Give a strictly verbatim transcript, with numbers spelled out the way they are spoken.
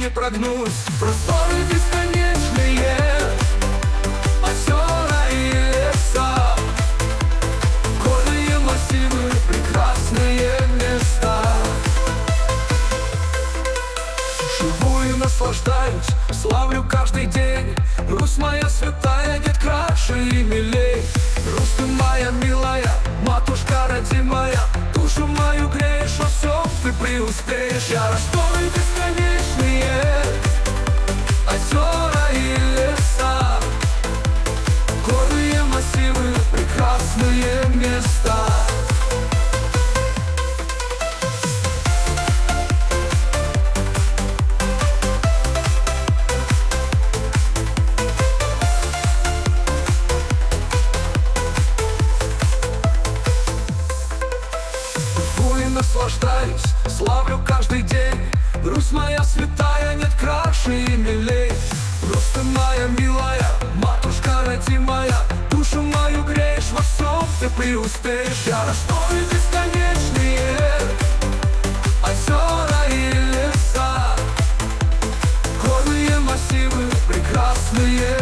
не прогнуть. Просторы бесконечные, озера и леса, горные массивы, прекрасные места. Живу и наслаждаюсь, славлю каждый день. Русь моя святая, нет краше и милей. Русь ты моя милая, матушка родимая, душу мою греешь, во всем ты преуспеешь. Я расторы бесконечные, озера и леса, горные массивы, прекрасные места. Наслаждаюсь, славлю каждый день. Русь моя святая, нет краше и милей. Русь ты моя милая, матушка родимая, душу мою греешь, во всем ты преуспеешь. Я расторы бесконечные, озера и леса, горные массивы, прекрасные